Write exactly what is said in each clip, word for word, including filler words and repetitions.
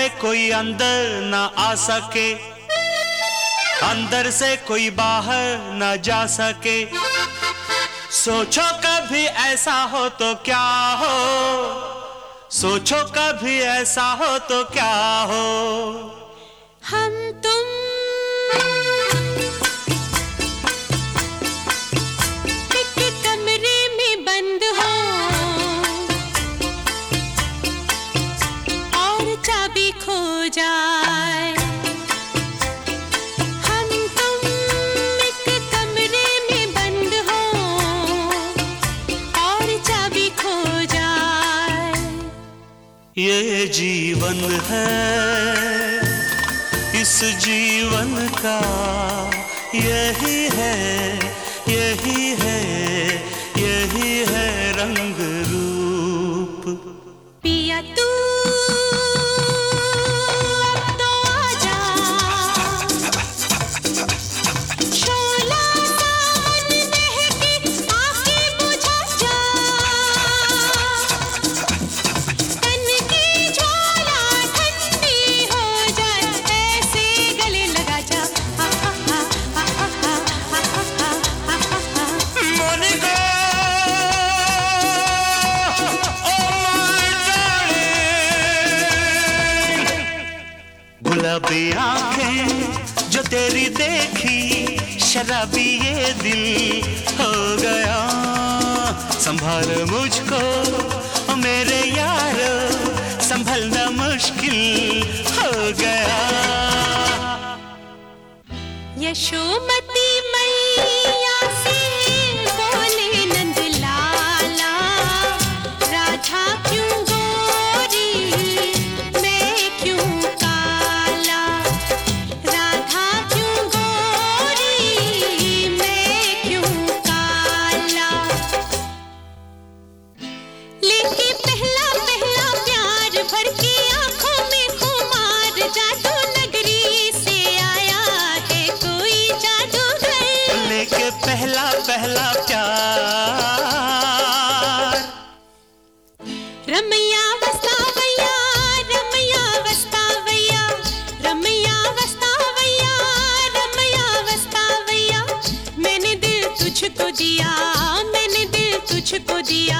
से कोई अंदर ना आ सके, अंदर से कोई बाहर ना जा सके। सोचो कभी ऐसा हो तो क्या हो, सोचो कभी ऐसा हो तो क्या हो। हम तुम एक कमरे में बंद हो और चाबी खो जाए। हम तुम एक कमरे में बंद हो और चाबी खो जाए। ये जीवन है, इस जीवन का यही है, यही है, यही है रंग रूप। पिया तू अब तो आजा, शोला सावन बहकी आँखें बुझा जा। तन की ज्वाला ठंडी हो जाए, ऐसे गले लगा जा। हा हा हा हा हा हा हा हा हा हा। मोनिका, गुलाबी आंखें जो तेरी देखी, शराबी ये दिल हो गया। संभाल मुझको ओ मेरे यार, संभलना मुश्किल हो गया। यशोमती मैया से बोले नंद लाला, राधा क्यों गोरी मैं क्यों काला। राधा क्यों गोरी मैं क्यों काला। लेके पहला पहला प्यार भर के आंखों में खुमार, जादू नगरी से आया है कोई जादूगर। लेके पहला पहला प्यार। रमैया वस्तावैया, रमैया वस्तावैया, रमैया वस्तावैया, रमैया वस्तावैया। मैंने दिल तुझको दिया, मैंने दिल तुझको दिया।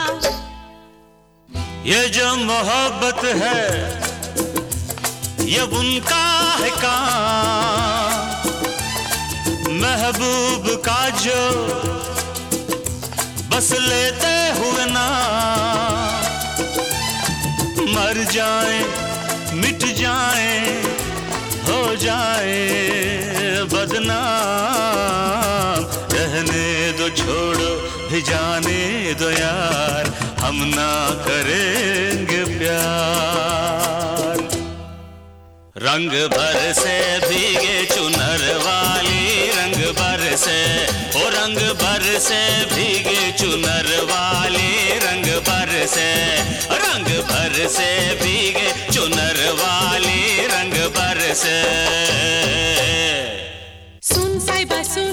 ये जो मोहब्बत है ये उनका है काम, महबूब का जो बस लेते हुए ना मर जाए, मिट जाए, हो जाए बदनाम। रहने दो छोड़ो भी जाने दो यार, हम ना करेंगे प्यार। रंग भर से भीगे चुनर वाली, रंग भर से ओ रंग भर से भीगे चुनर वाली, रंग भर से रंग भर से भीगे चुनर वाली, रंग भर से। सुन साहिबा सुन,